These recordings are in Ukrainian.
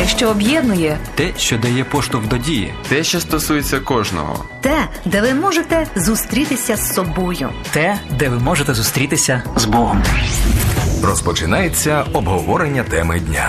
Те, що об'єднує. Те, що дає поштовх до дії. Те, що стосується кожного. Те, де ви можете зустрітися з собою. Те, де ви можете зустрітися з Богом. Розпочинається обговорення теми дня.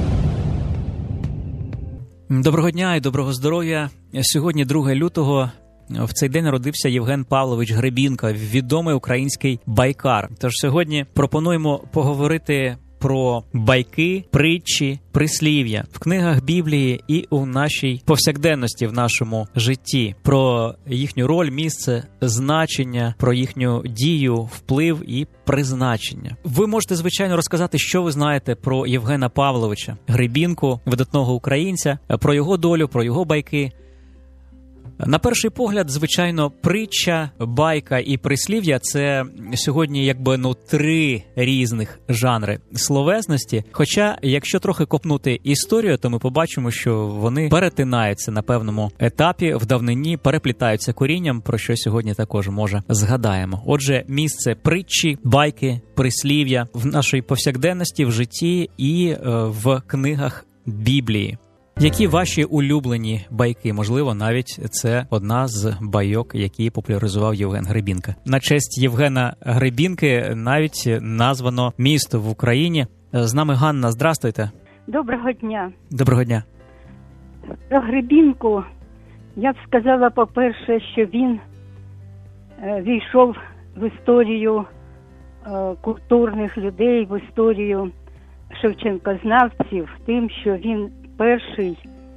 Доброго дня і доброго здоров'я. Сьогодні 2 лютого. В цей день народився Євген Павлович Гребінко, відомий український байкар. Тож сьогодні пропонуємо поговорити про байки, притчі, прислів'я в книгах Біблії і у нашій повсякденності в нашому житті, про їхню роль, місце, значення, про їхню дію, вплив і призначення. Ви можете, звичайно, розказати, що ви знаєте про Євгена Павловича Гребінку, видатного українця, про його долю, про його байки. На перший погляд, звичайно, притча, байка і прислів'я – це сьогодні 3 різних жанри словесності. Хоча, якщо трохи копнути історію, то ми побачимо, що вони перетинаються на певному етапі, в давнині, переплітаються корінням, про що сьогодні також, може, згадаємо. Отже, місце притчі, байки, прислів'я в нашій повсякденності, в житті і в книгах Біблії. Які ваші улюблені байки? Можливо, навіть це одна з байок, які популяризував Євген Гребінко. На честь Євгена Гребінки навіть названо місто в Україні. З нами Ганна, здрастуйте. Доброго дня. Доброго дня. Про Гребінку я б сказала, по-перше, що він війшов в історію культурних людей, в історію шевченкознавців тим, що він перший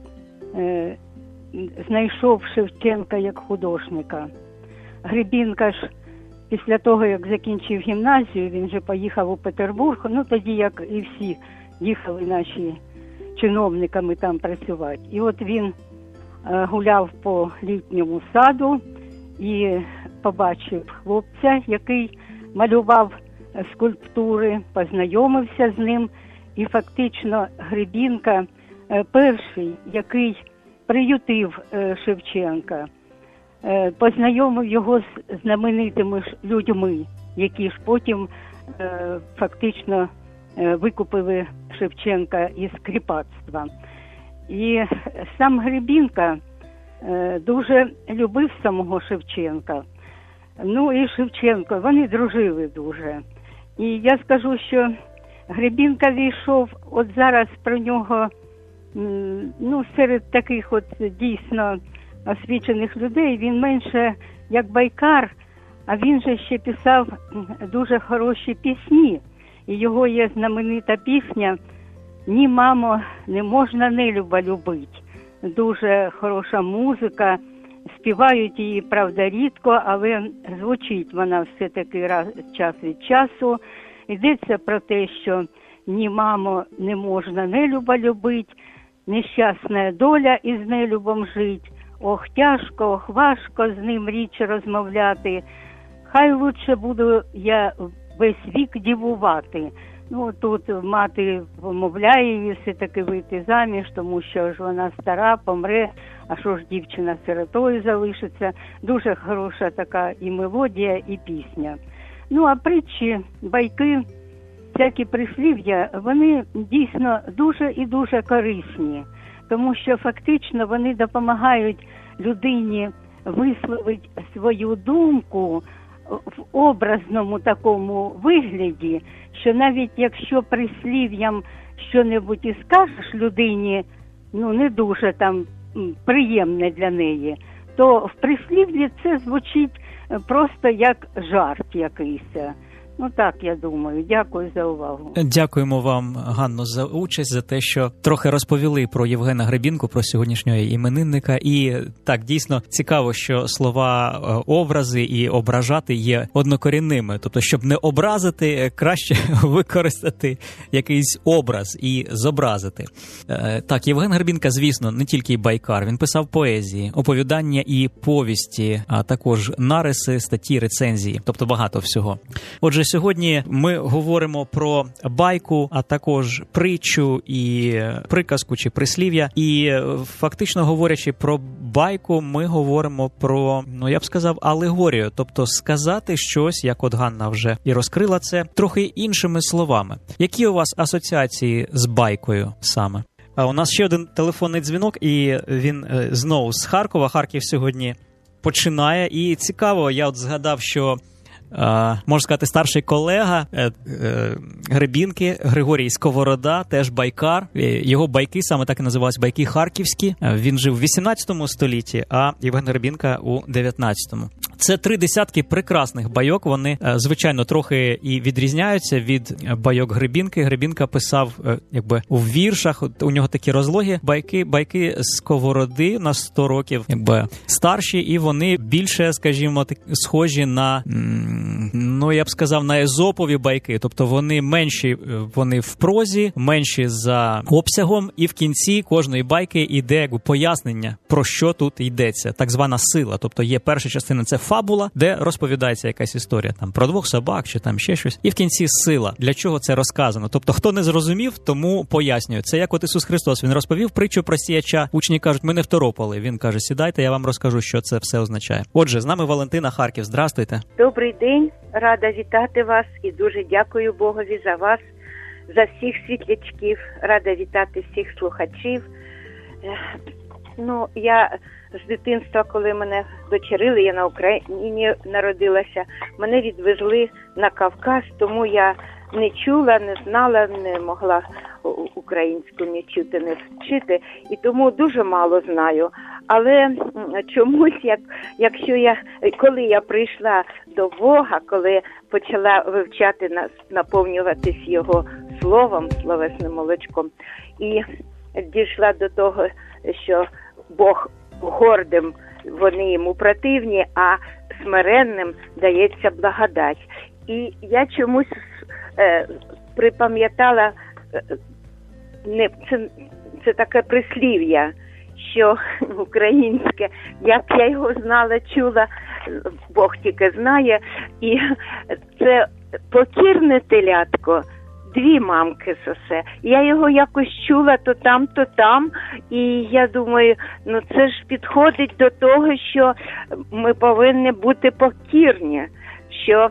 знайшов Шевченка як художника. Гребінка ж після того, як закінчив гімназію, він же поїхав у Петербург, тоді, як і всі, їхали наші чиновниками там працювати. І от він гуляв по літньому саду і побачив хлопця, який малював скульптури, познайомився з ним, і фактично Гребінка перший, який приютив Шевченка, познайомив його з знаменитими людьми, які ж потім фактично викупили Шевченка із кріпацтва. І сам Гребінка дуже любив самого Шевченка. І Шевченко, вони дружили дуже. І я скажу, що Гребінка війшов, от зараз про нього, серед таких дійсно освічених людей, він менше як байкар, а він же ще писав дуже хороші пісні. І його є знаменита пісня «Ні, мамо, не можна нелюба любить». Дуже хороша музика, співають її, правда, рідко, але звучить вона все-таки час від часу. Йдеться про те, що «Ні, мамо, не можна нелюба любить, нещасна доля із нелюбом жить, ох, тяжко, ох, важко з ним річ розмовляти, хай лучше буду я весь вік дівувати». Тут мати вмовляє її все-таки вийти заміж, тому що ж вона стара, помре, а що ж дівчина сиротою залишиться. Дуже хороша така і мелодія, і пісня. А притчі, байки, всякі прислів'я, вони дійсно дуже і дуже корисні, тому що фактично вони допомагають людині висловити свою думку в образному такому вигляді, що навіть якщо прислів'ям що-небудь і скажеш людині, не дуже там приємне для неї, то в прислів'ї це звучить просто як жарт якийсь. Так, я думаю. Дякую за увагу. Дякуємо вам, Ганно, за участь, за те, що трохи розповіли про Євгена Гребінку, про сьогоднішнього іменинника. І так, дійсно цікаво, що слова образи і ображати є однокорінними. Тобто, щоб не образити, краще використати якийсь образ і зобразити. Так, Євген Гребінка, звісно, не тільки байкар. Він писав поезії, оповідання і повісті, а також нариси, статті, рецензії. Тобто багато всього. Отже, сьогодні ми говоримо про байку, а також притчу і приказку чи прислів'я. І фактично говорячи про байку, ми говоримо про, я б сказав, алегорію. Тобто сказати щось, як от Ганна вже і розкрила це, трохи іншими словами. Які у вас асоціації з байкою саме? У нас ще один телефонний дзвінок, і він знову з Харкова. Харків сьогодні починає. І цікаво, я от згадав, що, можна сказати, старший колега Гребінки, Григорій Сковорода, теж байкар. Його байки саме так і називалися, байки харківські. Він жив в 18 столітті, а Євген Гребінка у 19-му. Це 3 десятки прекрасних байок. Вони, звичайно, трохи і відрізняються від байок Гребінки. Гребінка писав якби у віршах, у нього такі розлогі байки Сковороди на 100 років якби старші, і вони більше, скажімо, схожі на, ну, я б сказав, на езопові байки. Тобто вони менші, вони в прозі, менші за обсягом, і в кінці кожної байки йде якби пояснення, про що тут йдеться. Так звана сила. Тобто є перша частина, це фабула, де розповідається якась історія там про 2 собак чи там ще щось. І в кінці сила. Для чого це розказано? Тобто, хто не зрозумів, тому пояснюю. Це як от Ісус Христос. Він розповів притчу про сіяча. Учні кажуть, ми не второпали. Він каже, сідайте, я вам розкажу, що це все означає. Отже, з нами Валентина, Харків. Здрастуйте. Добрий день. Рада вітати вас і дуже дякую Богові за вас, за всіх світлячків. Рада вітати всіх слухачів. Ну, я з дитинства, коли мене дочерили, я на Україні народилася, мене відвезли на Кавказ, тому я не чула, не знала, не могла українську ні чути, не вчити, і тому дуже мало знаю. Але чомусь, коли я прийшла до Бога, коли почала вивчати, наповнюватись Його словом, словесним молочком, і дійшла до того, що Бог гордим, вони йому противні, а смиренним дається благодать. І я чомусь припам'ятала, це таке прислів'я, що українське, як я його знала, чула, Бог тільки знає, і це покірне телятко, 2 мамки сосе. Я його якось чула то там, і я думаю, ну це ж підходить до того, що ми повинні бути покірні, що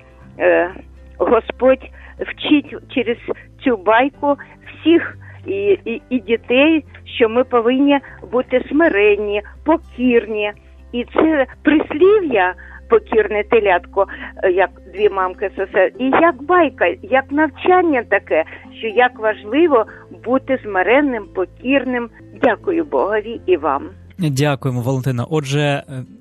Господь вчить через цю байку всіх і дітей, що ми повинні бути смиренні, покірні. І це прислів'я, покірне телятко, як 2 мамки сосе, і як байка, як навчання таке, що як важливо бути смиренним, покірним. Дякую Богові і вам. Дякуємо, Валентина. Отже,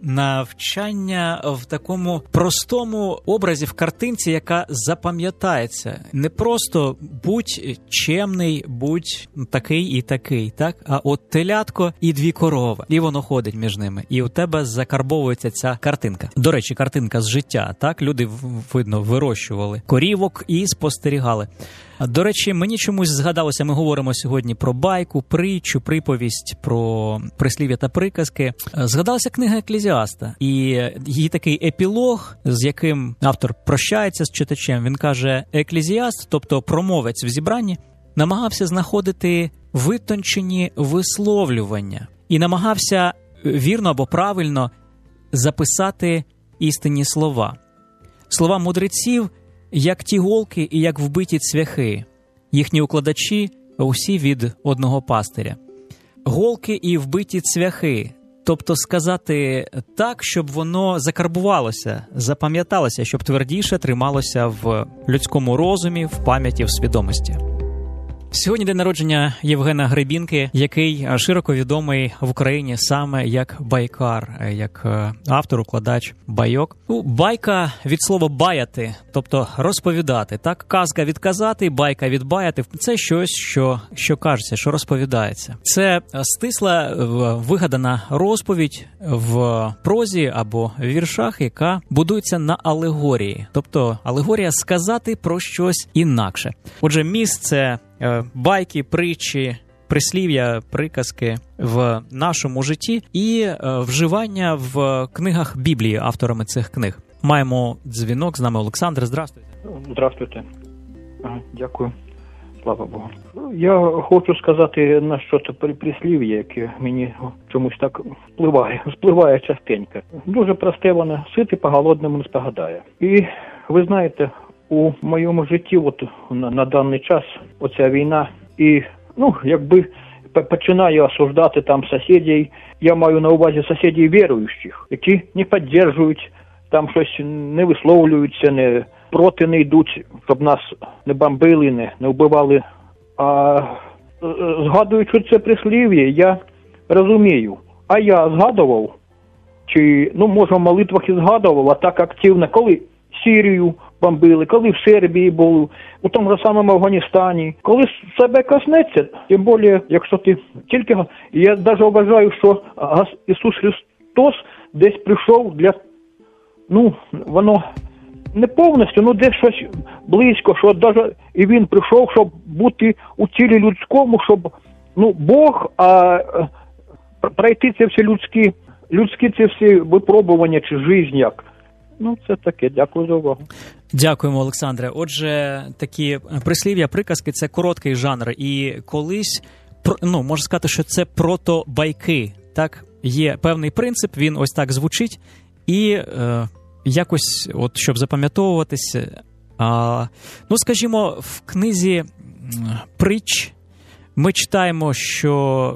навчання в такому простому образі, в картинці, яка запам'ятається. Не просто будь чемний, будь такий і такий, так? А от телятко і 2 корови, і воно ходить між ними. І у тебе закарбовується ця картинка. До речі, картинка з життя, так? Люди, видно, вирощували корівок і спостерігали. До речі, мені чомусь згадалося, ми говоримо сьогодні про байку, притчу, приповість, про прислів'я та приказки. Згадалася книга Еклезіаста, і її такий епілог, з яким автор прощається з читачем. Він каже, Еклезіаст, тобто промовець в зібранні, намагався знаходити витончені висловлювання і намагався вірно або правильно записати істинні слова. Слова мудреців – як ті голки і як вбиті цвяхи. Їхні укладачі усі від одного пастиря. Голки і вбиті цвяхи. Тобто сказати так, щоб воно закарбувалося, запам'яталося, щоб твердіше трималося в людському розумі, в пам'яті, в свідомості. Сьогодні день народження Євгена Гребінки, який широко відомий в Україні саме як байкар, як автор, укладач байок. Байка від слова «баяти», тобто розповідати. Так, казка від казати, байка від баяти. Це щось, що кажеться, що розповідається. Це стисла, вигадана розповідь в прозі або в віршах, яка будується на алегорії. Тобто алегорія сказати про щось інакше. Отже, місце байки, притчі, прислів'я, приказки в нашому житті і вживання в книгах Біблії авторами цих книг. Маємо дзвінок, з нами Олександр. Здравствуйте. Здравствуйте. Дякую. Слава Богу. Я хочу сказати на що-то прислів'я, яке мені чомусь так впливає частенько. Дуже просте воно, ситий по голодному не спогадає. І ви знаєте, у моєму житті от на даний час оця війна і, якби починає осуждати там сусідів. Я маю на увазі сусідів віруючих, які не підтримують, там щось не висловлюються, не проти не йдуть, щоб нас не бомбили, не вбивали. А згадуючи це прислів'я, я розумію. А я згадував, чи, може в молитвах і згадував, а так активно, коли Сирію бомбили, коли в Сербії були, у тому ж самому Афганістані. Коли себе коснеться, тим більше, якщо ти тільки... Я навіть вважаю, що Ісус Христос десь прийшов для... воно не повністю, десь щось близько, що навіть і Він прийшов, щоб бути у тілі людському, щоб, Бог, а пройти ці всі людські ці всі випробування чи життя, як. Це таке. Дякую за увагу. Дякуємо, Олександре. Отже, такі прислів'я, приказки – це короткий жанр. І колись, можна сказати, що це протобайки. Так? Є певний принцип, він ось так звучить. І якось, щоб запам'ятовуватися, скажімо, в книзі «Притч» ми читаємо, що,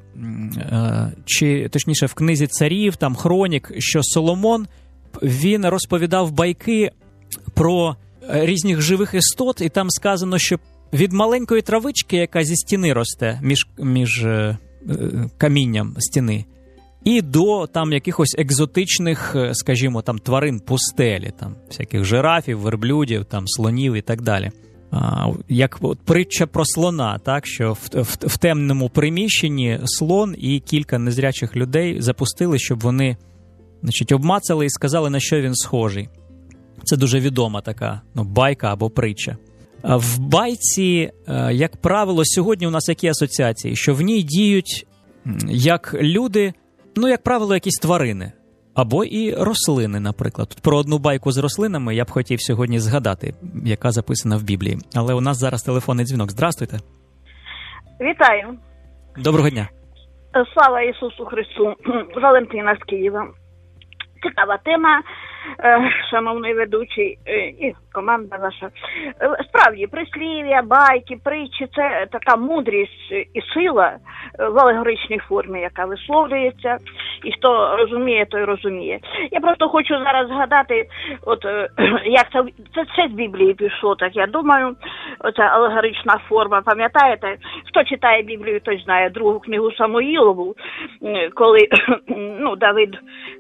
чи точніше в книзі царів, там хронік, що Соломон, він розповідав байки про різних живих істот, і там сказано, що від маленької травички, яка зі стіни росте, між камінням стіни, і до там якихось екзотичних, скажімо, там тварин пустелі, там всяких жирафів, верблюдів, там слонів і так далі. Як притча про слона, так, що в темному приміщенні слон і кілька незрячих людей запустили, щоб вони, обмацали і сказали, на що він схожий. Це дуже відома така байка або притча. В байці, як правило, сьогодні у нас які асоціації? Що в ній діють як люди, як правило, якісь тварини. Або і рослини, наприклад. Тут про одну байку з рослинами я б хотів сьогодні згадати, яка записана в Біблії. Але у нас зараз телефонний дзвінок. Здравствуйте. Вітаю. Доброго дня. Слава Ісусу Христу. Валентина з Києва. Цікава тема, шановний ведучий і команда ваша. Справді, прислів'я, байки, притчі – це така мудрість і сила в алегоричній формі, яка висловлюється. І хто розуміє, той розуміє. Я просто хочу зараз згадати, як це з Біблії пішло, так я думаю, оця алегорична форма. Пам'ятаєте, хто читає Біблію, той знає другу книгу Самуїлову, коли Давид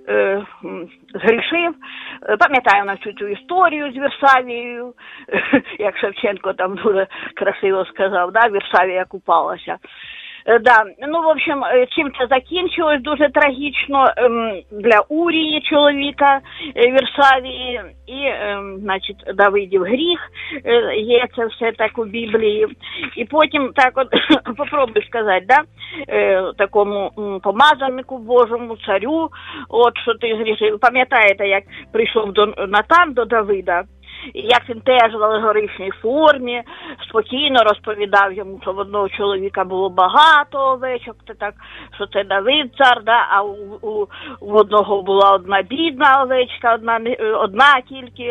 згрішив. Пам'ятаю на цю історію з Вірсавією, як Шевченко там дуже красиво сказав, Вірсавія купалася. В общем, чим це закінчилось дуже трагічно для Урії, чоловіка Вірсавії, і, Давидів гріх, є це все так у Біблії. І потім так попробую сказати, такому помазаннику Божому, царю, що ти згрішив. Пам'ятаєте, як прийшов Натан до Давида? Як він теж в алегоричній формі спокійно розповідав йому, що в одного чоловіка було багато овечок, що це Давид цар, а у одного була одна бідна овечка, одна тільки,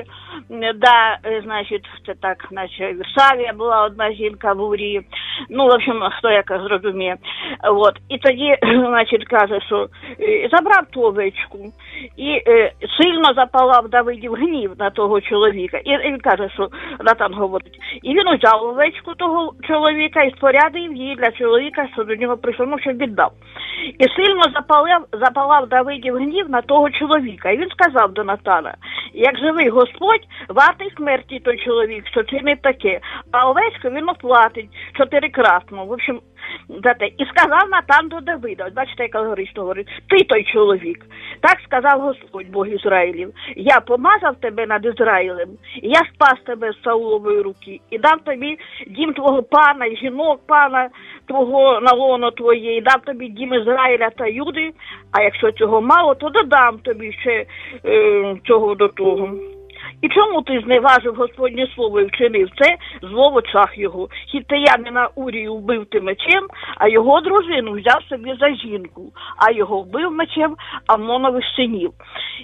це так, наче Вірсавія була одна жінка в Урії. В общем, хто як зрозуміє. І тоді, каже, що забрав ту овечку і сильно запалав Давидів гнів на того чоловіка. І він каже, що Натан говорить, і він узяв овечку того чоловіка і спорядив її для чоловіка, що до нього прийшов, щоб віддав. І сильно запалав Давидів гнів на того чоловіка. І він сказав до Натана, як живий Господь, вартий смерті той чоловік, що чинить таке, а овечку він оплатить 4-кратно. В общем, і сказав Натан до Давида, бачите, як алегорично говорить, ти той чоловік. Так сказав Господь, Бог Ізраїлів, я помазав тебе над Ізраїлем, я спас тебе з Саулової руки, і дам тобі дім твого пана, і жінок пана твого на лоно твоє, і дам тобі дім Ізраїля та Юди, а якщо цього мало, то додам тобі ще цього до того. І чому ти зневажив Господнє слово і вчинив це зло в очах його? Хіттеянина Урію вбив ти мечем, а його дружину взяв собі за жінку, а його вбив мечем Амнонових синів.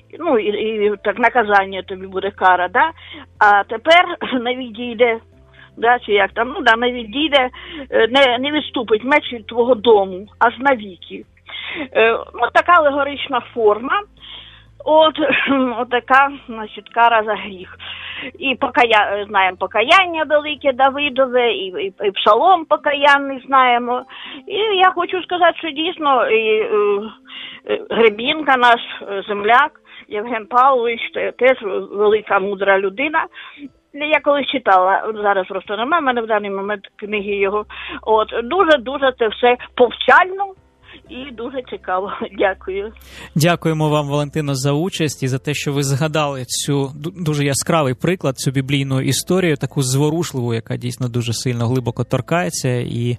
І так наказання тобі буде кара, А тепер навідійде да, чи як там, не відійде, не відступить меч від твого дому, аж навіки. От така алегорична форма. От така, значить, кара за гріх. І знаємо покаяння велике Давидове, і псалом покаянний знаємо. І я хочу сказати, що дійсно Гребінка, наш земляк, Євген Павлович, теж велика, мудра людина. Я колись читала, зараз просто немає в мене в даний момент книги його. От, дуже-дуже це все повчально і дуже цікаво. Дякую. Дякуємо вам, Валентино, за участь і за те, що ви згадали цю дуже яскравий приклад, цю біблійну історію, таку зворушливу, яка дійсно дуже сильно глибоко торкається. І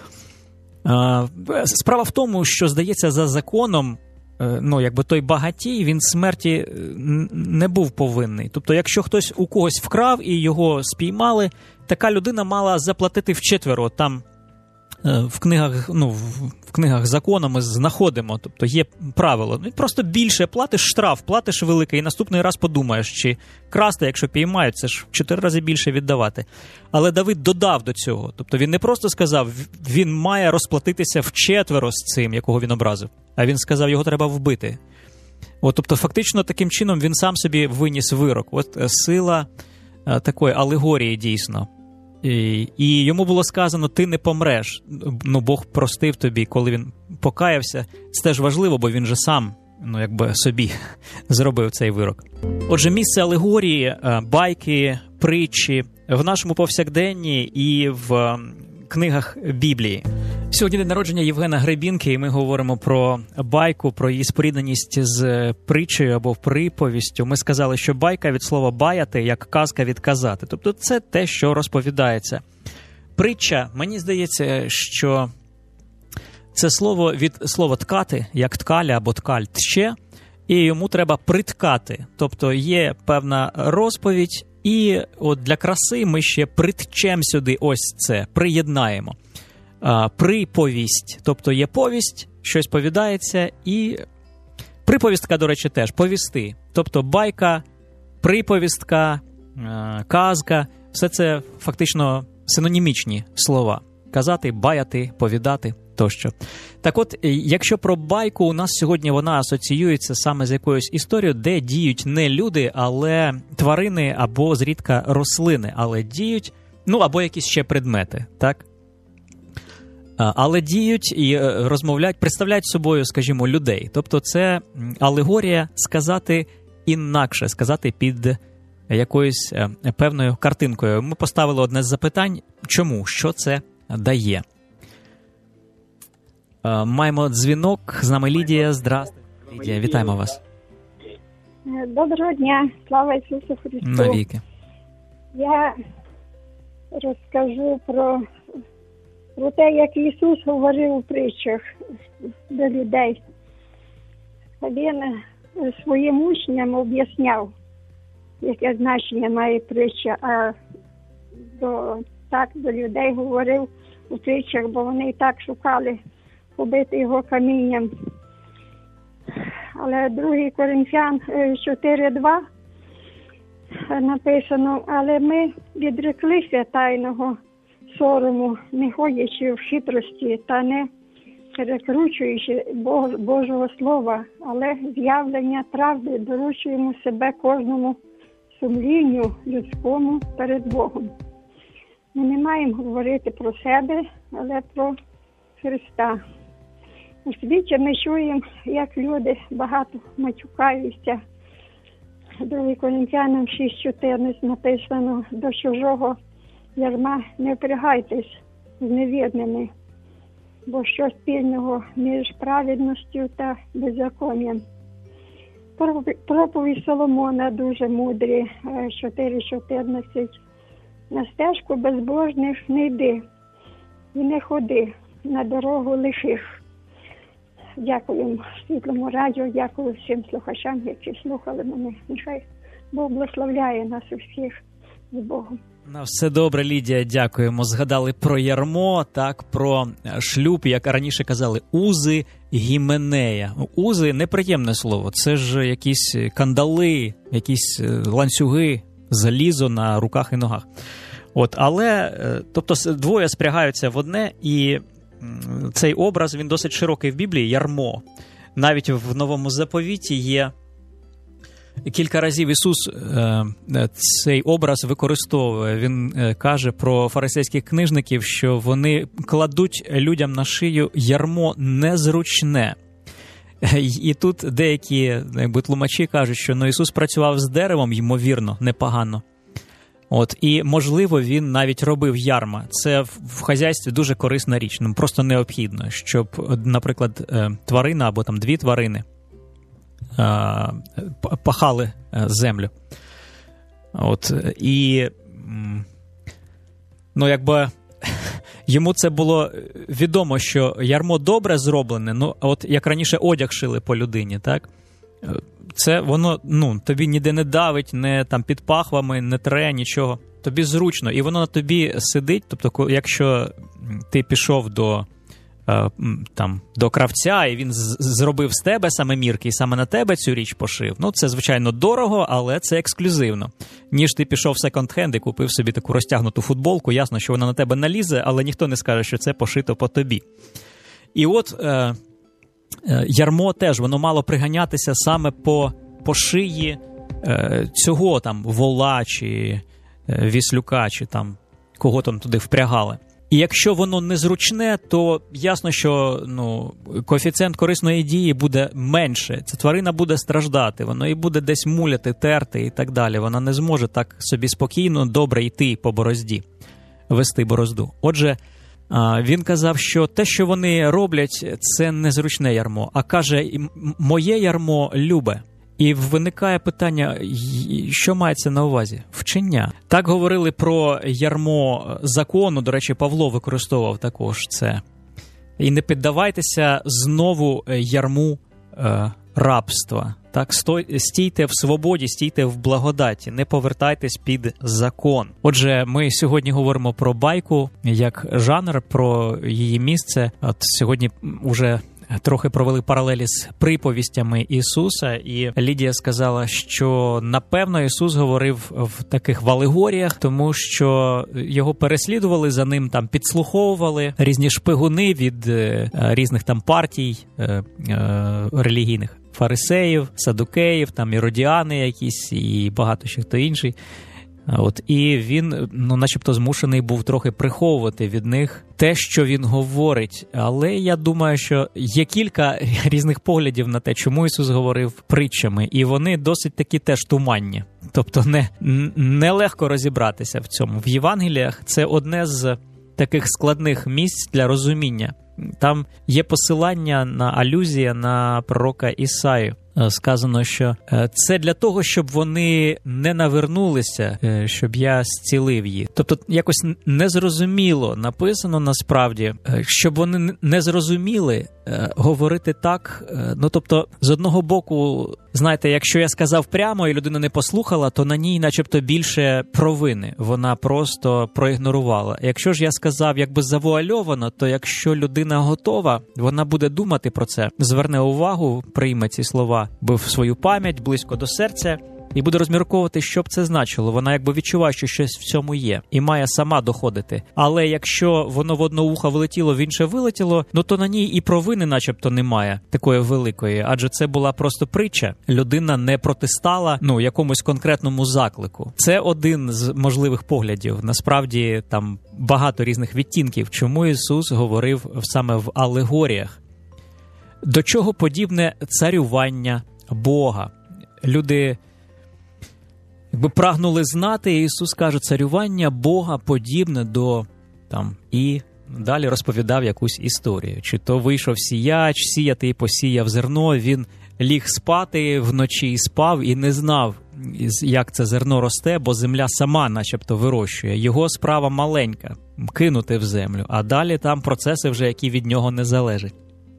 справа в тому, що, здається, за законом, той багатій, він смерті не був повинний. Тобто, якщо хтось у когось вкрав і його спіймали, така людина мала заплатити вчетверо. Там в книгах закону ми знаходимо, тобто є правило. Просто більше платиш штраф, платиш великий, і наступний раз подумаєш, чи красти, якщо піймають, це ж в 4 рази більше віддавати. Але Давид додав до цього. Тобто він не просто сказав, він має розплатитися вчетверо з цим, якого він образив, а він сказав, його треба вбити. Тобто фактично таким чином він сам собі виніс вирок. От сила такої алегорії дійсно. І йому було сказано, ти не помреш. Бог простив тобі, коли він покаявся. Це теж важливо, бо він же сам, собі зробив цей вирок. Отже, місце алегорії, байки, притчі в нашому повсякденні і в книгах Біблії. Сьогодні день народження Євгена Гребінки, і ми говоримо про байку, про її спорідненість з притчею або приповістю. Ми сказали, що байка від слова «баяти», як казка від «казати». Тобто це те, що розповідається. Притча, мені здається, що це слово від слова «ткати», як «ткаля» або «ткаль» «тче», і йому треба приткати. Тобто є певна розповідь, і от для краси ми ще притчем сюди ось це, приєднаємо. Приповість, тобто є повість, щось повідається, і приповістка, до речі, теж, повісти. Тобто байка, приповістка, казка, все це фактично синонімічні слова. Казати, баяти, повідати тощо. Так от, якщо про байку, у нас сьогодні вона асоціюється саме з якоюсь історією, де діють не люди, але тварини або зрідка рослини, але діють, або якісь ще предмети, так? Але діють і розмовляють, представляють собою, скажімо, людей. Тобто це алегорія сказати інакше, сказати під якоюсь певною картинкою. Ми поставили одне з запитань, чому, що це дає. Маємо дзвінок, з нами Лідія. Здравствуйте, Лідія, вітаємо вас. Доброго дня, слава Ісусу Христу. Навіки. Я розкажу про те, як Ісус говорив у притчах до людей. Він своїм учням об'ясняв, яке значення має притча, а до людей говорив у притчах, бо вони і так шукали побити його камінням. Але 2 Коринфян 4:2 написано, але ми відреклися тайного сорому, не ходячи в хитрості та не перекручуючи Божого Слова, але з'явлення правди доручуємо себе кожному сумлінню людському перед Богом. Ми не маємо говорити про себе, але про Христа. У світі ми чуємо, як люди багато матюкаються. 2 Коринфянам 6:14 написано, до чужого ярма не впрягайтесь з невірними, бо що спільного між праведністю та беззаконням. Проповідь Соломона дуже мудрі, 4:14. На стежку безбожних не йди і не ходи на дорогу лихих. Дякую Світлому радіо, дякую всім слухачам, які слухали мене. Нехай Бог благословляє нас усіх з Богом. На все добре, Лідія, дякуємо. Згадали про ярмо, так, про шлюб, як раніше казали, узи гіменея. Узи – неприємне слово, це ж якісь кандали, якісь ланцюги, залізо на руках і ногах. Але, тобто, двоє спрягаються в одне, і цей образ, він досить широкий в Біблії, ярмо. Навіть в Новому Заповіті є кілька разів Ісус цей образ використовує. Він каже про фарисейських книжників, що вони кладуть людям на шию ярмо незручне. І тут деякі тлумачі кажуть, що Ісус працював з деревом, ймовірно, непогано. І, можливо, він навіть робив ярма. Це в хазяйстві дуже корисна річ. Просто необхідно, щоб, наприклад, тварина або там дві тварини пахали землю. І, йому це було відомо, що ярмо добре зроблене, як раніше одяг шили по людині, так? Це воно, тобі ніде не давить, не там під пахвами, не тре, нічого. Тобі зручно, і воно на тобі сидить. Тобто, якщо ти пішов до кравця, і він зробив з тебе саме мірки, і саме на тебе цю річ пошив, це, звичайно, дорого, але це ексклюзивно. Ніж ти пішов в секонд-хенд і купив собі таку розтягнуту футболку, ясно, що вона на тебе налізе, але ніхто не скаже, що це пошито по тобі. І ярмо теж, воно мало приганятися саме по шиї цього там вола чи віслюка, чи там кого там туди впрягали. І якщо воно незручне, то ясно, що коефіцієнт корисної дії буде менше. Ця тварина буде страждати, воно і буде десь муляти, терти і так далі. Вона не зможе так собі спокійно, добре йти по борозді, вести борозду. Отже, він казав, що те, що вони роблять, це незручне ярмо. А каже, моє ярмо любе. І виникає питання, що мається на увазі? Вчення. Так говорили про ярмо закону, до речі, Павло використовував також це. І не піддавайтеся знову ярму рабства. Так, стійте в свободі, стійте в благодаті, не повертайтесь під закон. Отже, ми сьогодні говоримо про байку як жанр, про її місце. Сьогодні уже трохи провели паралелі з приповістями Ісуса, і Лідія сказала, що, напевно, Ісус говорив в таких алегоріях, тому що його переслідували, за ним там підслуховували різні шпигуни від різних там партій релігійних, фарисеїв, садукеїв, там іродіани якісь і багато ще хто інший. І він, начебто, змушений був трохи приховувати від них те, що він говорить. Але я думаю, що є кілька різних поглядів на те, чому Ісус говорив притчами. І вони досить такі теж туманні. Тобто нелегко розібратися в цьому. В Євангеліях це одне з таких складних місць для розуміння. Там є посилання на алюзія на пророка Ісаю. Сказано, що це для того, щоб вони не навернулися, щоб я зцілив їх. Тобто якось незрозуміло написано насправді, щоб вони не зрозуміли говорити так. Тобто, з одного боку, знаєте, якщо я сказав прямо і людина не послухала, то на ній начебто більше провини. Вона просто проігнорувала. Якщо ж я сказав якби завуальовано, то якщо людина готова, вона буде думати про це, зверне увагу, прийме ці слова в свою пам'ять, близько до серця, і буде розмірковувати, що б це значило. Вона якби відчуває, що щось в цьому є, і має сама доходити. Але якщо воно в одне вухо влетіло, в інше вилетіло, то на ній і провини начебто немає такої великої, адже це була просто притча. Людина не протистала якомусь конкретному заклику. Це один з можливих поглядів. Насправді там багато різних відтінків, чому Ісус говорив саме в алегоріях. До чого подібне царювання Бога? Люди прагнули знати, і Ісус каже, царювання Бога подібне до і далі розповідав якусь історію. Чи то вийшов сіяч, сіяти і посіяв зерно, він ліг спати вночі і спав, і не знав, як це зерно росте, бо земля сама начебто вирощує. Його справа маленька – кинути в землю, а далі там процеси вже, які від нього не залежать.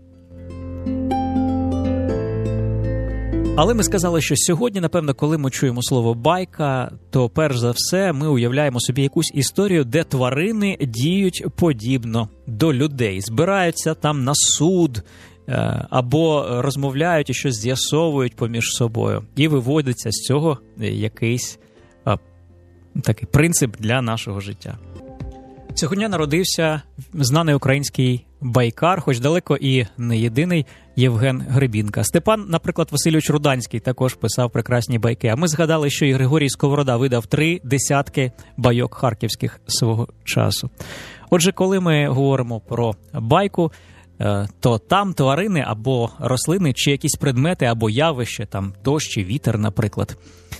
Але ми сказали, що сьогодні, напевно, коли ми чуємо слово «байка», то перш за все ми уявляємо собі якусь історію, де тварини діють подібно до людей. Збираються там на суд або розмовляють і щось з'ясовують поміж собою. І виводиться з цього якийсь такий принцип для нашого життя. Цього дня народився знаний український байкар, хоч далеко і не єдиний, Євген Гребінка. Степан, наприклад, Васильович Руданський також писав прекрасні байки. А ми згадали, що і Григорій Сковорода видав 3 десятки байок харківських свого часу. Отже, коли ми говоримо про байку, то там тварини або рослини, чи якісь предмети, або явище, там дощ чи вітер, наприклад,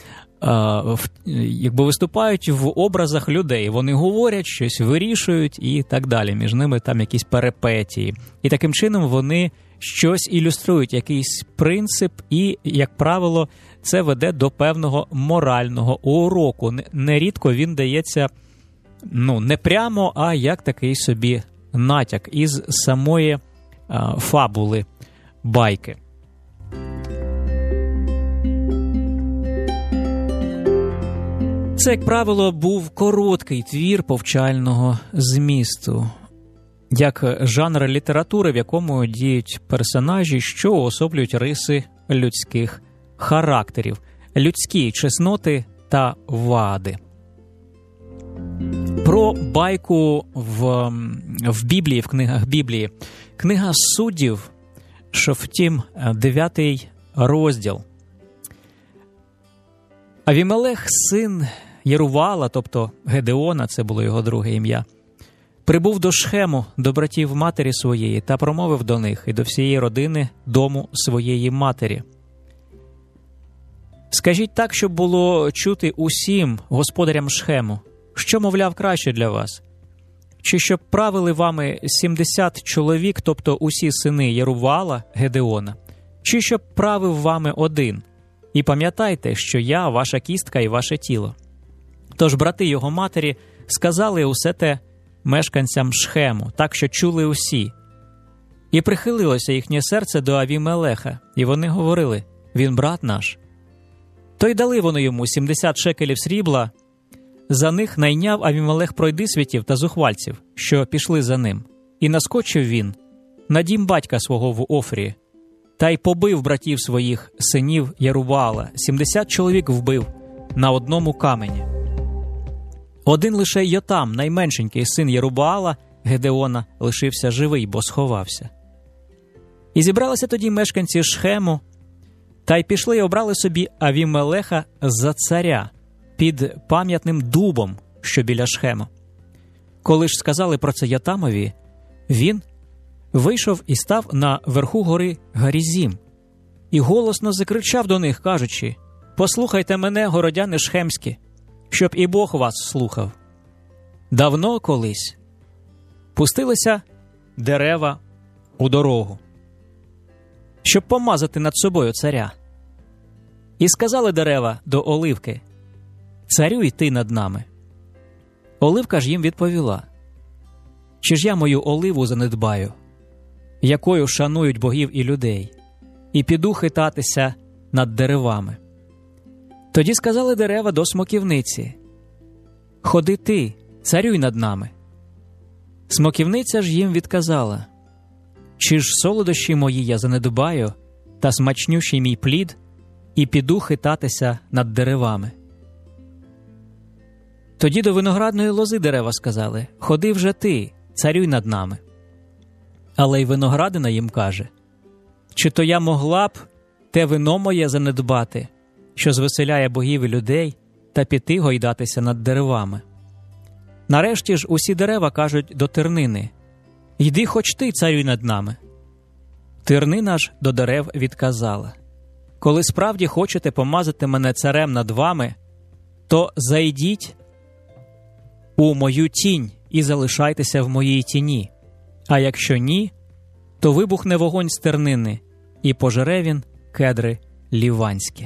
якби виступають в образах людей. Вони говорять, щось вирішують і так далі. Між ними там якісь перипетії. І таким чином вони щось ілюструють, якийсь принцип, і, як правило, це веде до певного морального уроку. Нерідко він дається, не прямо, а як такий собі натяк із самої фабули байки. Це, як правило, був короткий твір повчального змісту, як жанр літератури, в якому діють персонажі, що уособлюють риси людських характерів, людські чесноти та вади. Про байку в Біблії, в книгах Біблії. Книга Суддів, Шофтім, 9 розділ. Авімелех, син Єрувала, тобто Гедеона, це було його друге ім'я, прибув до Шхему, до братів матері своєї, та промовив до них і до всієї родини дому своєї матері. Скажіть так, щоб було чути усім господарям Шхему, що, мовляв, краще для вас? Чи щоб правили вами 70 чоловік, тобто усі сини Єрувала, Гедеона, чи щоб правив вами один? І пам'ятайте, що я ваша кістка і ваше тіло. Тож брати його матері сказали усе те мешканцям Шхему, так що чули усі. І прихилилося їхнє серце до Авімелеха, і вони говорили: він брат наш. То й дали вони йому 70 шекелів срібла. За них найняв Авімелех пройдисвітів та зухвальців, що пішли за ним. І наскочив він на дім батька свого в Офрі, та й побив братів своїх, синів Єрувала. 70 чоловік вбив на одному камені. Один лише Йотам, найменшенький син Єрубаала, Гедеона, лишився живий, бо сховався. І зібралися тоді мешканці Шхему, та й пішли й обрали собі Авімелеха за царя під пам'ятним дубом, що біля Шхему. Коли ж сказали про це Йотамові, він вийшов і став на верху гори Гарізім, і голосно закричав до них, кажучи: «Послухайте мене, городяни шхемські, щоб і Бог вас слухав. Давно колись пустилися дерева у дорогу, щоб помазати над собою царя. І сказали дерева до оливки: царю йти над нами. Оливка ж їм відповіла: чи ж я мою оливу занедбаю, якою шанують богів і людей, і піду хитатися над деревами. Тоді сказали дерева до смоківниці: ходи ти, царюй над нами. Смоківниця ж їм відказала: чи ж солодощі мої я занедбаю, та смачнющий мій плід, і піду хитатися над деревами. Тоді до виноградної лози дерева сказали: ходи вже ти, царюй над нами. Але й виноградина їм каже: чи то я могла б те вино моє занедбати, що звеселяє богів і людей, та піти гойдатися над деревами. Нарешті ж усі дерева кажуть до тернини: йди хоч ти, царюй над нами. Тернина ж до дерев відказала: коли справді хочете помазати мене царем над вами, то зайдіть у мою тінь і залишайтеся в моїй тіні. А якщо ні, то вибухне вогонь з тернини, і пожере він кедри ліванські.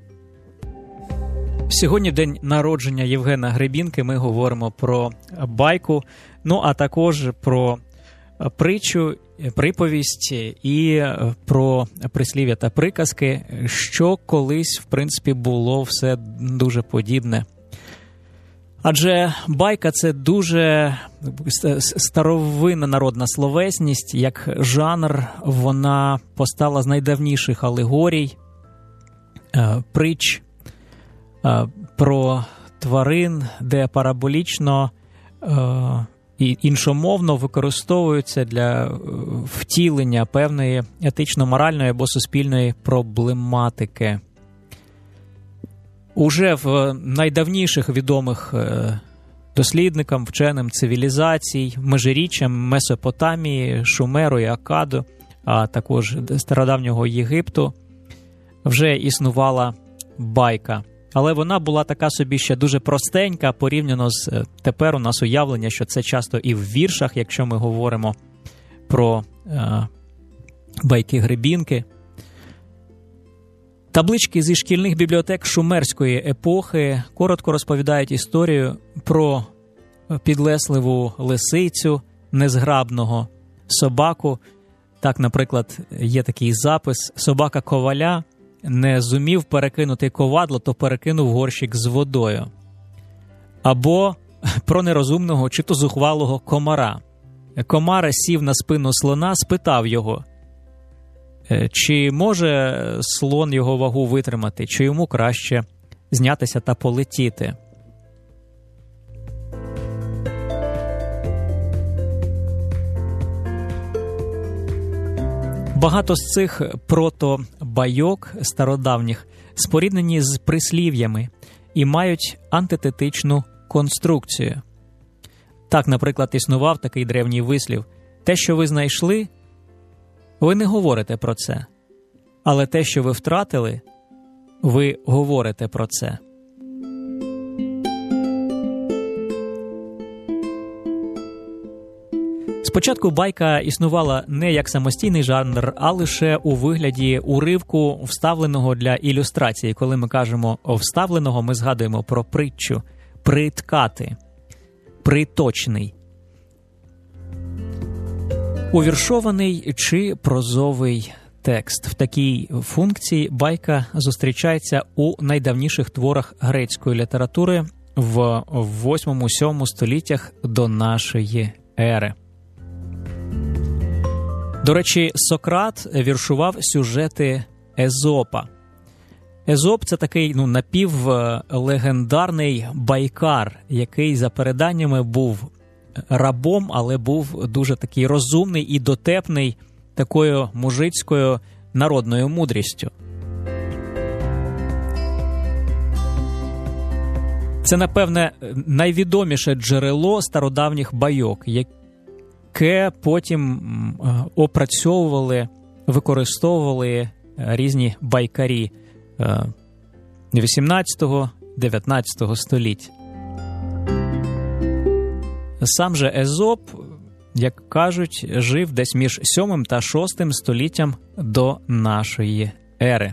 Сьогодні день народження Євгена Гребінки. Ми говоримо про байку, а також про притчу, приповість і про прислів'я та приказки, що колись, в принципі, було все дуже подібне. Адже байка – це дуже старовинна народна словесність, як жанр. Вона постала з найдавніших алегорій, притч про тварин, де параболічно і іншомовно використовуються для втілення певної етично-моральної або суспільної проблематики. Уже в найдавніших відомих дослідникам, вченим цивілізацій, межиріччям Месопотамії, Шумеру і Акаду, а також стародавнього Єгипту, вже існувала байка. Але вона була така собі ще дуже простенька, порівняно з тепер у нас уявлення, що це часто і в віршах, якщо ми говоримо про байки-гребінки. Таблички зі шкільних бібліотек шумерської епохи коротко розповідають історію про підлесливу лисицю, незграбного собаку. Так, наприклад, є такий запис: собака коваля не зумів перекинути ковадло, то перекинув горщик з водою. Або про нерозумного чи то зухвалого комара. Комар сів на спину слона, спитав його, чи може слон його вагу витримати, чи йому краще знятися та полетіти. Багато з цих протобайок стародавніх споріднені з прислів'ями і мають антитетичну конструкцію. Так, наприклад, існував такий древній вислів: те, що ви знайшли, ви не говорите про це, але те, що ви втратили, ви говорите про це. Спочатку байка існувала не як самостійний жанр, а лише у вигляді уривку, вставленого для ілюстрації. Коли ми кажемо «вставленого», ми згадуємо про притчу «приткати», «приточний». Увіршований чи прозовий текст. В такій функції байка зустрічається у найдавніших творах грецької літератури в 8-7 століттях до нашої ери. До речі, Сократ віршував сюжети Езопа. Езоп – це такий напівлегендарний байкар, який за переданнями був рабом, але був дуже такий розумний і дотепний такою мужицькою народною мудрістю. Це, напевне, найвідоміше джерело стародавніх байок, яке потім опрацьовували, використовували різні байкарі 18-19 століть. Сам же Езоп, як кажуть, жив десь між 7 та 6 століттям до нашої ери.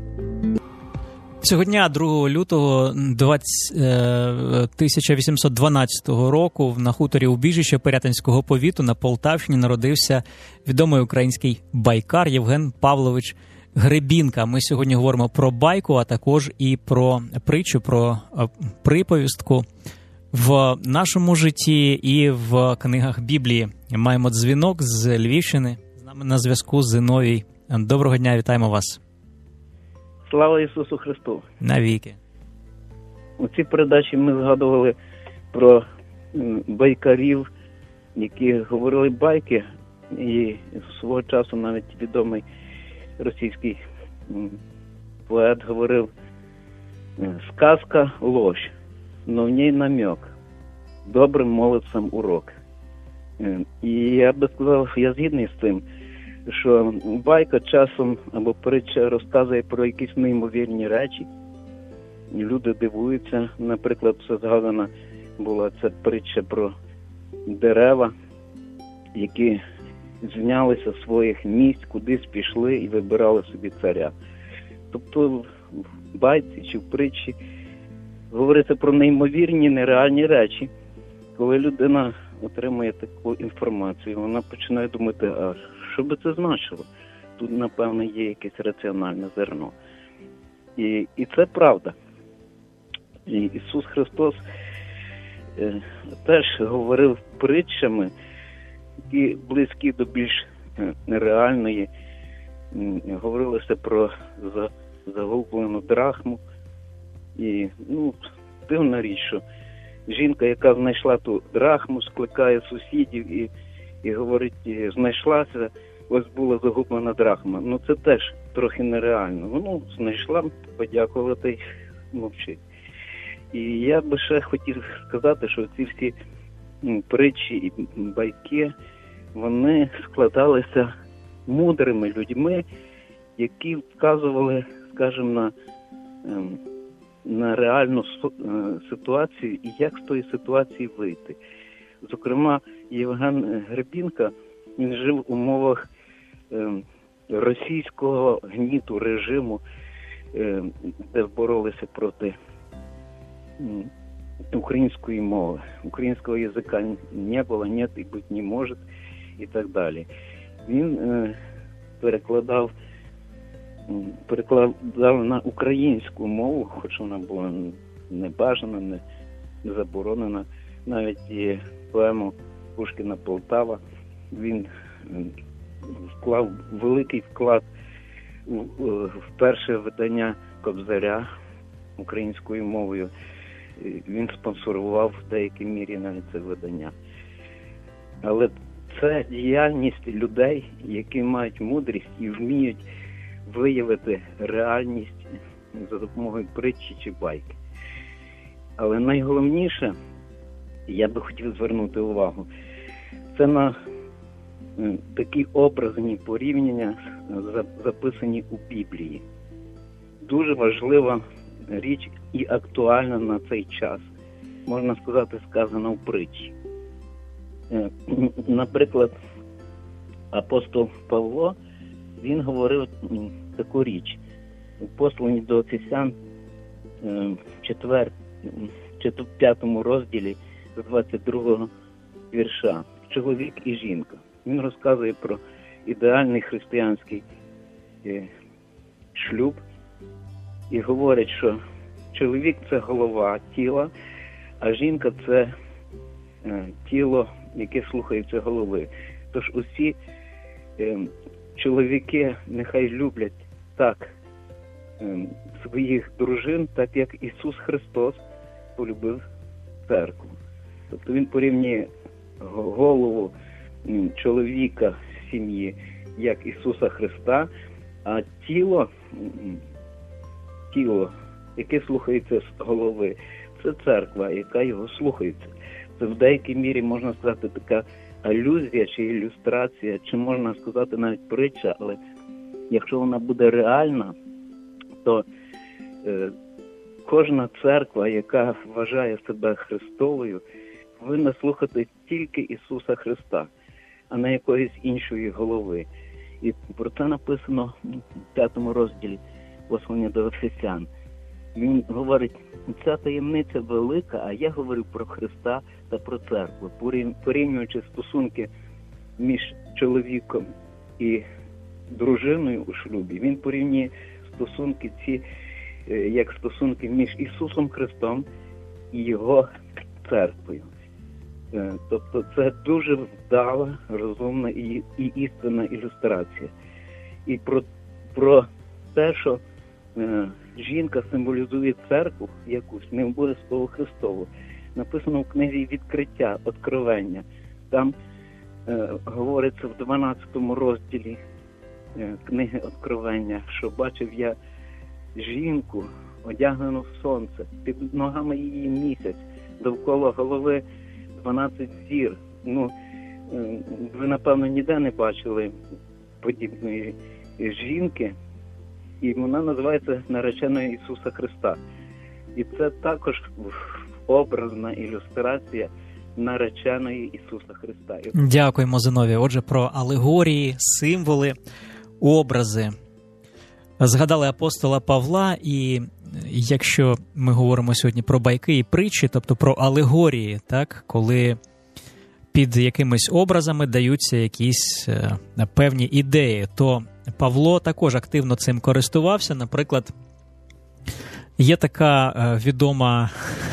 Цього дня, 2 лютого 1812 року, на хуторі Убіжище Пирятинського повіту на Полтавщині народився відомий український байкар Євген Павлович Гребінка. Ми сьогодні говоримо про байку, а також і про притчу, про приповістку в нашому житті і в книгах Біблії. Маємо дзвінок з Львівщини. З нами на зв'язку Зиновій. Доброго дня, вітаємо вас. Слава Ісусу Христу! Навіки. У цій передачі ми згадували про байкарів, які говорили байки, і свого часу навіть відомий російський поет говорив: «Сказка – ложь, но в ній намек, добрим молодцям урок». І я би сказав, я згідний з тим, що байка часом або притча розказує про якісь неймовірні речі. І люди дивуються. Наприклад, це згадана була ця притча про дерева, які знялися з своїх місць, кудись пішли і вибирали собі царя. Тобто в байці чи в притчі говориться про неймовірні, нереальні речі. Коли людина отримує таку інформацію, вона починає думати, а що би це значило? Тут, напевно, є якесь раціональне зерно. І це правда. І Ісус Христос теж говорив притчами, які близькі до більш нереальної. Говорилося про загублену драхму. І дивна річ, що жінка, яка знайшла ту драхму, скликає сусідів і говорить, знайшлася, ось була загублена драхма. Ну це теж трохи нереально. Ну, знайшла, подякувала та й мовчить. І я би ще хотів сказати, що ці всі притчі і байки, вони складалися мудрими людьми, які вказували, скажімо, на реальну ситуацію і як з тої ситуації вийти. Зокрема, Євген Гребінка, він жив в умовах російського гніту режиму, де боролися проти української мови. Українського язика не було, нет і бути не може, і так далі. Він перекладав на українську мову, хоч вона була не бажана, не заборонена. Навіть і поему Пушкіна «Полтава» він вклав великий вклад в перше видання Кобзаря українською мовою. Він спонсорував в деякій мірі навіть це видання. Але це діяльність людей, які мають мудрість і вміють виявити реальність за допомогою притчі чи байки. Але найголовніше, я би хотів звернути увагу, це на такі образні порівняння, записані у Біблії. Дуже важлива річ і актуальна на цей час. Можна сказати, сказано в притчі. Наприклад, апостол Павло, він говорив таку річ. У посланні до Ефесян, 5 розділі, з 22 вірша, чоловік і жінка. Він розказує про ідеальний християнський шлюб і говорить, що чоловік – це голова тіла, а жінка – це тіло, яке слухається голови. Тож усі чоловіки нехай люблять так своїх дружин, так як Ісус Христос полюбив церкву. Тобто він порівнює голову чоловіка в сім'ї як Ісуса Христа, а тіло, яке слухається з голови, це церква, яка його слухається. Це в деякій мірі, можна сказати, така алюзія чи ілюстрація, чи можна сказати навіть притча, але якщо вона буде реальна, то кожна церква, яка вважає себе Христовою, повинна слухати тільки Ісуса Христа, а не якоїсь іншої голови. І про це написано в 5 розділі послання до Ефесян. Він говорить, ця таємниця велика, а я говорю про Христа та про церкву, порівнюючи стосунки між чоловіком і дружиною у шлюбі. Він порівнює стосунки ці, як стосунки між Ісусом Христом і Його церквою. Тобто це дуже вдала, розумна і істинна ілюстрація. І про те, що жінка символізує церкву якусь, не обов'язково Христову, написано в книзі «Відкриття», «Откровення». Там говориться в 12 розділі книги «Откровення», що бачив я жінку, одягнену в сонце, під ногами її місяць, довкола голови 12 зір. Ну, ви, напевно, ніде не бачили подібної жінки, і вона називається нареченою Ісуса Христа. І це також образна ілюстрація нареченої Ісуса Христа. Дякуємо, Зиновій. Отже, про алегорії, символи, образи. Згадали апостола Павла, і якщо ми говоримо сьогодні про байки і притчі, тобто про алегорії, так, коли під якимись образами даються якісь певні ідеї, то Павло також активно цим користувався. Наприклад, є така відома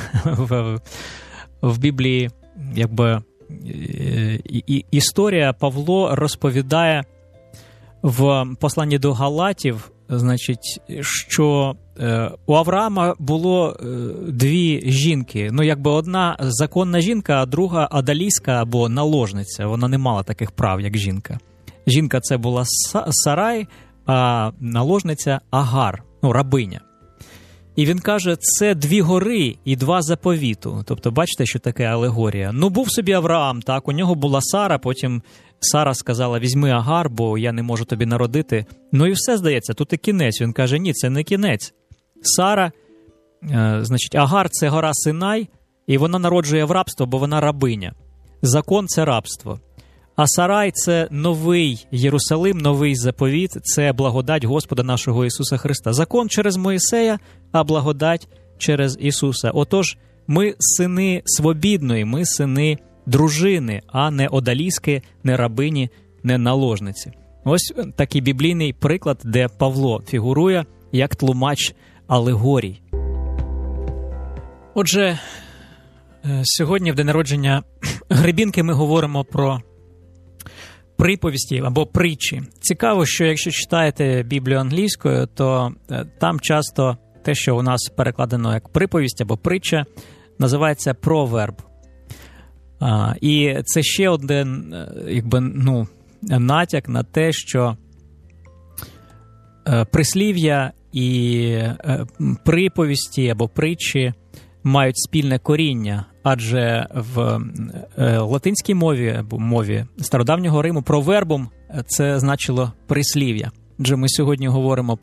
в Біблії якби історія. Павло розповідає в посланні до Галатів, значить, що у Авраама було дві жінки. Ну, якби одна законна жінка, а друга адалійська або наложниця. Вона не мала таких прав, як жінка. Жінка це була Сарай, а наложниця Агар, ну, рабиня. І він каже, це дві гори і два заповіту. Тобто, бачите, що таке алегорія. Ну, був собі Авраам, так, у нього була Сара, потім Сара сказала, візьми Агар, бо я не можу тобі народити. Ну і все, здається, тут і кінець. Він каже, ні, це не кінець. Сара, значить, Агар – це гора Синай, і вона народжує в рабство, бо вона рабиня. Закон – це рабство. А Сарай – це новий Єрусалим, новий заповіт, це благодать Господа нашого Ісуса Христа. Закон через Моїсея, а благодать через Ісуса. Отож, ми сини свобідної, ми сини дружини, а не одаліски, не рабині, не наложниці. Ось такий біблійний приклад, де Павло фігурує як тлумач алегорій. Отже, сьогодні в день народження Гребінки ми говоримо про приповісті або притчі. Цікаво, що якщо читаєте Біблію англійською, то там часто те, що у нас перекладено як приповість або притча, називається proverb. І це ще один, якби, ну, натяк на те, що прислів'я і приповісті або притчі мають спільне коріння, адже в латинській мові або мові стародавнього Риму провербум – це значило прислів'я. Адже ми сьогодні говоримо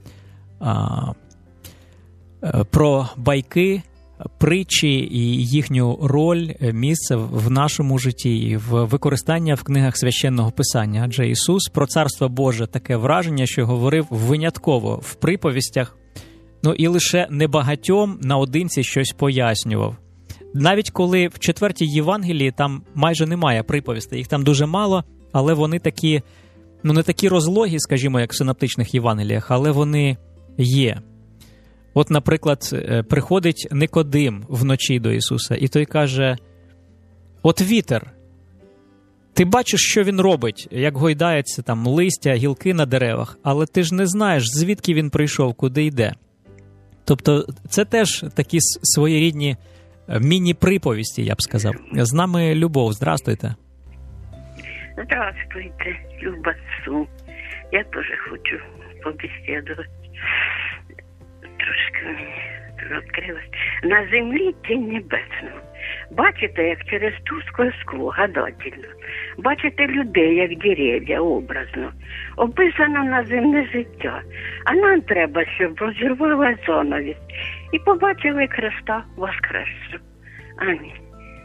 про байки, притчі і їхню роль, місце в нашому житті і в використанні в книгах Священного Писання. Адже Ісус про Царство Боже таке враження, що говорив винятково в приповістях, ну і лише небагатьом наодинці щось пояснював. Навіть коли в 4-й Євангелії там майже немає приповістей, їх там дуже мало, але вони такі, ну не такі розлогі, скажімо, як в синоптичних Євангеліях, але вони є. От, наприклад, приходить Никодим вночі до Ісуса, і той каже, от вітер, ти бачиш, що він робить, як гойдається там листя, гілки на деревах, але ти ж не знаєш, звідки він прийшов, куди йде. Тобто це теж такі своєрідні міні-приповісті, я б сказав. З нами Любов, здрастуйте. Здравствуйте, Люба Су. Я теж хочу побесідувати. Трошки мені відкрилось. На землі тінь небесну. Бачите, як через тускле скло, гадательно. Бачите людей, як дерев'я, образно. Описано на земне життя. А нам треба, щоб розірвала зоновість. І побачили Христа воскресшим. Амінь.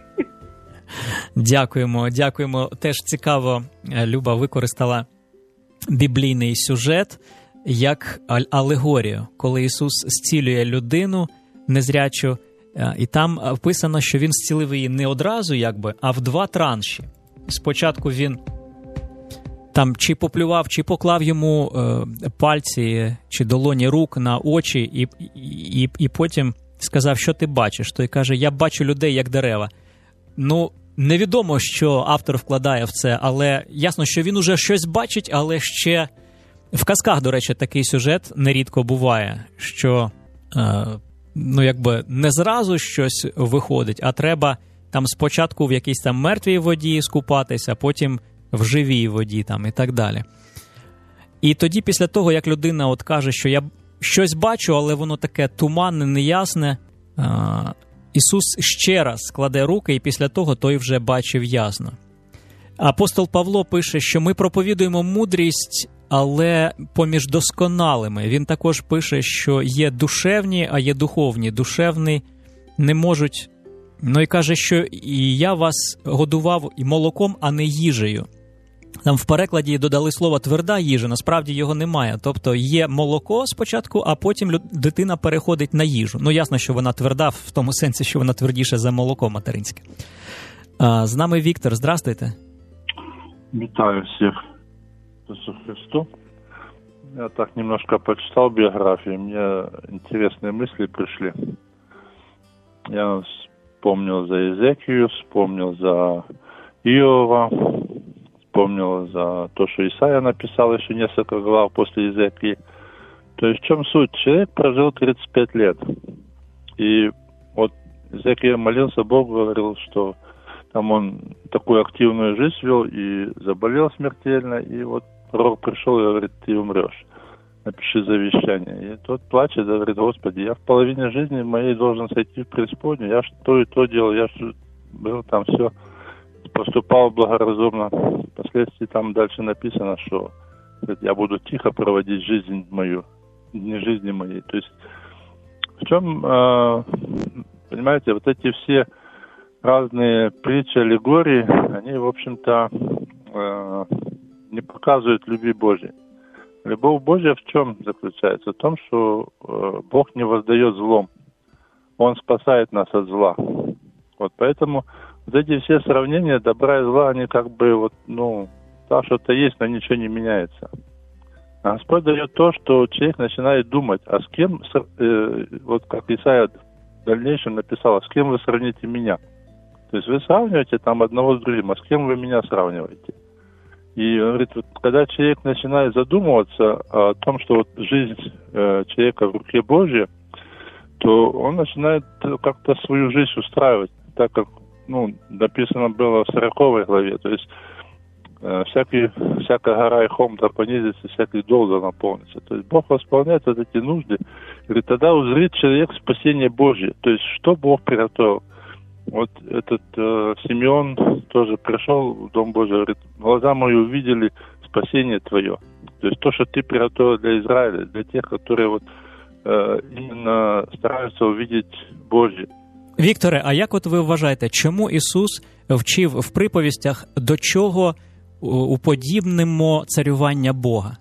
Дякуємо. Теж цікаво, Люба використала біблійний сюжет як алегорію, коли Ісус зцілює людину незрячу, і там вписано, що Він зцілив її не одразу, якби, а в 2 транші. Спочатку Він там чи поплював, чи поклав йому пальці, чи долоні рук на очі, і потім сказав, що ти бачиш. Той каже, я бачу людей, як дерева. Ну, невідомо, що автор вкладає в це, але ясно, що він уже щось бачить, але ще в казках, до речі, такий сюжет нерідко буває, що, ну, якби не зразу щось виходить, а треба там спочатку в якійсь там мертвій воді скупатися, а потім в живій воді там і так далі. І тоді після того, як людина от каже, що я щось бачу, але воно таке туманне, неясне, Ісус ще раз кладе руки, і після того той вже бачив ясно. Апостол Павло пише, що ми проповідуємо мудрість, але поміж досконалими. Він також пише, що є душевні, а є духовні. Душевні не можуть... Ну і каже, що і я вас годував і молоком, а не їжею. Там в перекладі додали слово «тверда їжа», насправді його немає. Тобто є молоко спочатку, а потім дитина переходить на їжу. Ну ясно, що вона тверда в тому сенсі, що вона твердіша за молоко материнське. З нами Віктор, здрастуйте. Вітаю всіх. Иисусу Христу. Я так немножко почитал биографию, мне интересные мысли пришли. Я вспомнил за Иезекию, вспомнил за Иова, вспомнил за то, что Исаия написал еще несколько глав после Иезекии. То есть в чем суть? Человек прожил 35 лет. И вот как я молился, Бог говорил, что там он такую активную жизнь вел и заболел смертельно. И вот пророк пришел и говорит, ты умрешь. Напиши завещание. И тот плачет, говорит, Господи, я в половине жизни моей должен сойти в преисподнюю. Я то и то делал, я был там все, поступал благоразумно. Впоследствии там дальше написано, что я буду тихо проводить жизнь мою, не жизни моей. То есть в чем, понимаете, вот эти все разные притчи, аллегории, они, в общем-то, не показывают любви Божьей. Любовь Божья в чем заключается? В том, что Бог не воздает злом. Он спасает нас от зла. Вот поэтому вот эти все сравнения добра и зла, они как бы вот, так что-то есть, но ничего не меняется. А Господь дает то, что человек начинает думать, а с кем, вот как Исайя в дальнейшем написал, а с кем вы сравните меня? То есть вы сравниваете там одного с другим, а с кем вы меня сравниваете? И он говорит, вот, когда человек начинает задумываться о том, что вот жизнь человека в руке Божьей, то он начинает как-то свою жизнь устраивать, так как написано было в 40 главе. То есть всякая гора и холм да понизится, всякий дол да наполнится. То есть Бог восполняет вот эти нужды. Говорит, тогда узрит человек спасение Божье. То есть что Бог приготовил? Вот этот Симеон тоже пришел в Дом Божий, говорит, глаза мои увидели спасение твое. То есть то, что ты приготовил для Израиля, для тех, которые вот именно стараються увидеть Божье. Вікторе, а як от ви вважаєте, чому Ісус вчив в приповістях, до чого уподібнимо царювання Бога?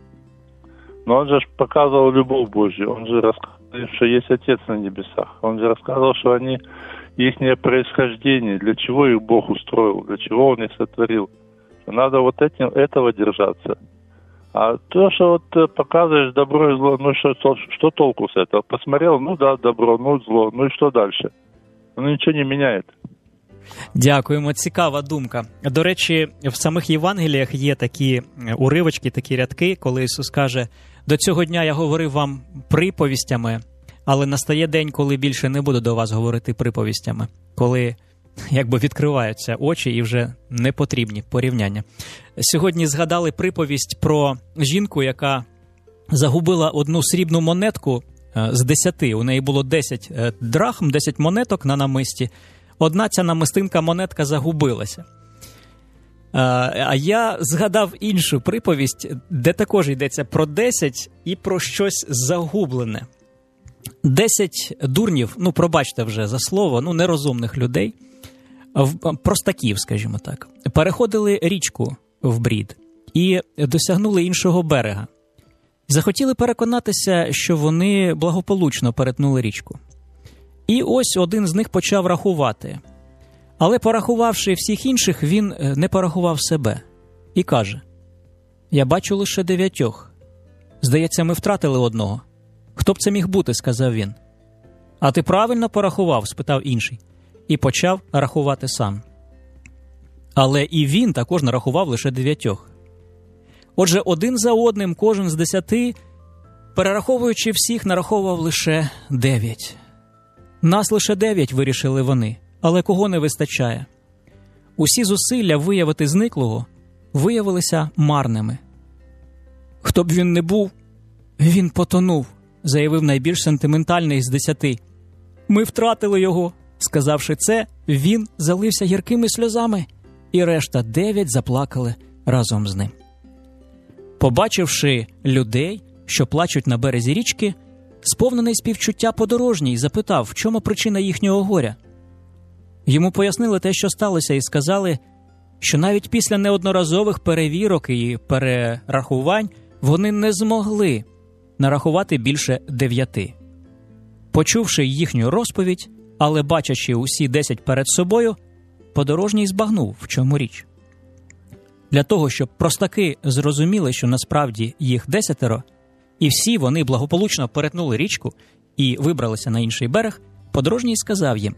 Он же показывал любовь Божью, он же рассказывал, что есть Отец на небесах, он же рассказывал, что они, ихнее происхождение, для чего их Бог устроил, для чего Он их сотворил. Надо вот этого держаться. А то, что вот показываешь добро и зло, что толку с этого? Посмотрел, добро, зло, и что дальше? Ничего не меняет. Дякуємо, цікава думка. До речі, в самих Євангеліях є такі уривочки, такі рядки, коли Ісус каже, до цього дня я говорив вам приповістями, але настає день, коли більше не буду до вас говорити приповістями, коли відкриваються очі і вже не потрібні порівняння. Сьогодні згадали приповість про жінку, яка загубила одну срібну монетку з 10. У неї було 10 драхм, 10 монеток на намисті. Одна ця намистинка монетка загубилася. А я згадав іншу приповість, де також йдеться про 10 і про щось загублене. 10 дурнів, пробачте вже за слово, нерозумних людей, простаків, скажімо так, переходили річку в брід і досягнули іншого берега. Захотіли переконатися, що вони благополучно перетнули річку. І ось один з них почав рахувати. Але порахувавши всіх інших, він не порахував себе. І каже, я бачу лише 9. Здається, ми втратили одного. Хто б це міг бути, сказав він. А ти правильно порахував, спитав інший. І почав рахувати сам. Але і він також нарахував лише 9. Отже, один за одним кожен з 10, перераховуючи всіх, нараховував лише 9. Нас лише 9, вирішили вони, але кого не вистачає? Усі зусилля виявити зниклого виявилися марними. Хто б він не був, він потонув, заявив найбільш сентиментальний з 10. Ми втратили його. Сказавши це, він залився гіркими сльозами, і решта 9 заплакали разом з ним. Побачивши людей, що плачуть на березі річки, сповнений співчуття подорожній запитав, в чому причина їхнього горя. Йому пояснили те, що сталося, і сказали, що навіть після неодноразових перевірок і перерахувань вони не змогли нарахувати більше 9. Почувши їхню розповідь, але бачачи усі 10 перед собою, подорожній збагнув, в чому річ. Для того, щоб простаки зрозуміли, що насправді їх 10, і всі вони благополучно перетнули річку і вибралися на інший берег, подорожній сказав їм,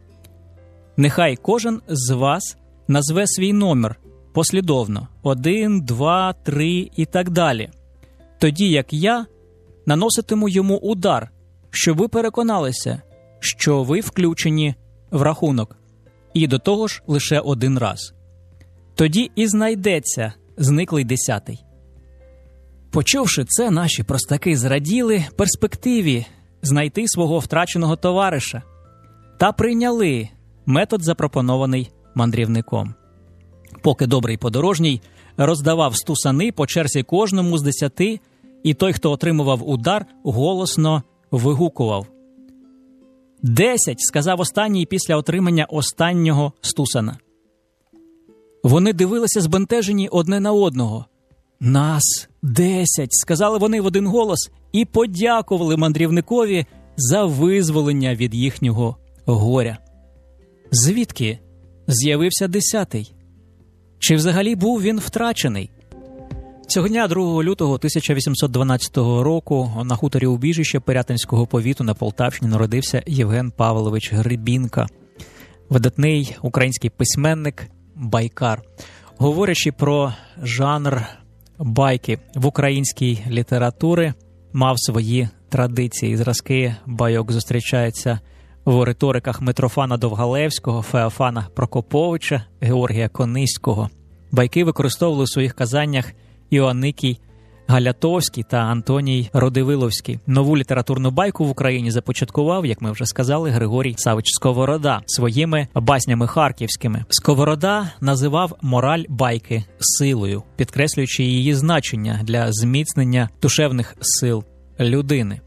нехай кожен з вас назве свій номер послідовно 1, 2, 3 і так далі. Тоді, як я наноситиму йому удар, щоб ви переконалися, що ви включені в рахунок. І до того ж лише один раз. Тоді і знайдеться зниклий 10-й. Почувши це, наші простаки зраділи перспективі знайти свого втраченого товариша та прийняли метод, запропонований мандрівником. Поки добрий подорожній роздавав стусани по черзі кожному з 10, і той, хто отримував удар, голосно вигукував. 10, сказав останній після отримання останнього стусана. Вони дивилися збентежені одне на одного. Нас 10, сказали вони в один голос і подякували мандрівникові за визволення від їхнього горя. Звідки з'явився 10-й? Чи взагалі був він втрачений? Цього дня, 2 лютого 1812 року, на хуторі Убіжище Пирятинського повіту на Полтавщині народився Євген Павлович Гребінка, видатний український письменник, байкар. Говорячи про жанр байки в українській літературі, мав свої традиції. Зразки байок зустрічаються в риториках Митрофана Довгалевського, Феофана Прокоповича, Георгія Кониського. Байки використовували у своїх казаннях Іоанникій Галятовський та Антоній Родивиловський. Нову літературну байку в Україні започаткував, як ми вже сказали, Григорій Савич Сковорода своїми баснями харківськими. Сковорода називав мораль байки силою, підкреслюючи її значення для зміцнення душевних сил людини.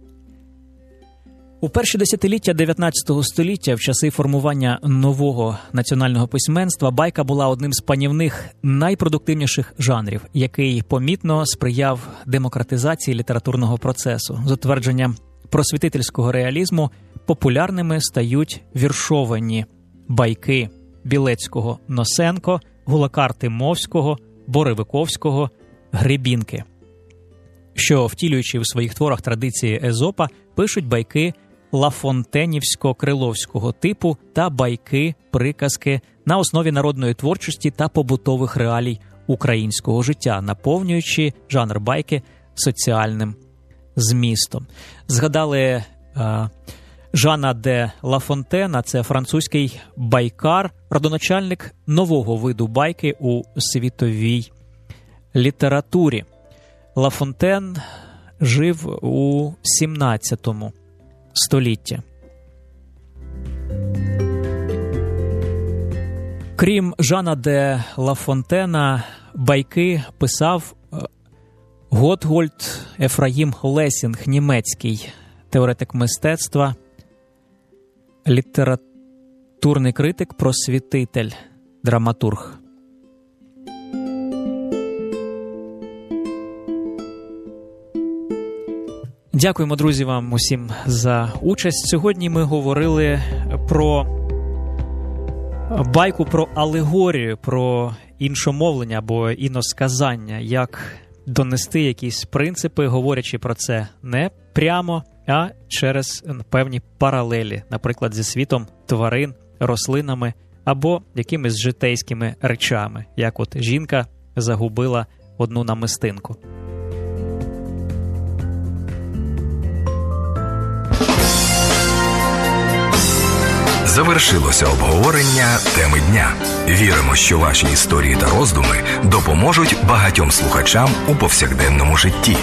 У перші десятиліття 19 століття, в часи формування нового національного письменства, байка була одним з панівних найпродуктивніших жанрів, який помітно сприяв демократизації літературного процесу. З утвердженням просвітительського реалізму популярними стають віршовані байки Білецького, Носенко, Гулакарти Мовського, Боривиковського, Гребінки, що, втілюючи в своїх творах традиції Езопа, пишуть байки лафонтенівсько-криловського типу та байки-приказки на основі народної творчості та побутових реалій українського життя, наповнюючи жанр байки соціальним змістом. Згадали Жана де Лафонтена, це французький байкар, родоначальник нового виду байки у світовій літературі. Лафонтен жив у 17 столітті. Крім Жана де Лафонтена, байки писав Готгольд Ефраїм Лесінг, німецький теоретик мистецтва, літературний критик, просвітитель, драматург. Дякуємо, друзі, вам усім за участь. Сьогодні ми говорили про байку, про алегорію, про іншомовлення або іносказання, як донести якісь принципи, говорячи про це не прямо, а через певні паралелі, наприклад, зі світом тварин, рослинами або якимись житейськими речами, як от жінка загубила одну намистинку. Завершилося обговорення теми дня. Віримо, що ваші історії та роздуми допоможуть багатьом слухачам у повсякденному житті.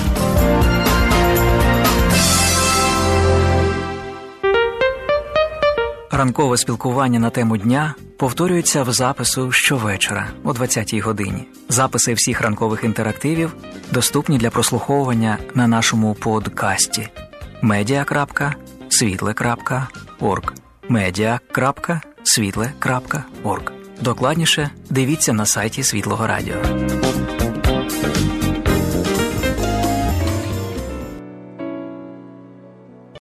Ранкове спілкування на тему дня повторюється в запису щовечора о 20-й годині. Записи всіх ранкових інтерактивів доступні для прослуховування на нашому подкасті media.світле.org media.світле.org. Докладніше дивіться на сайті Світлого Радіо.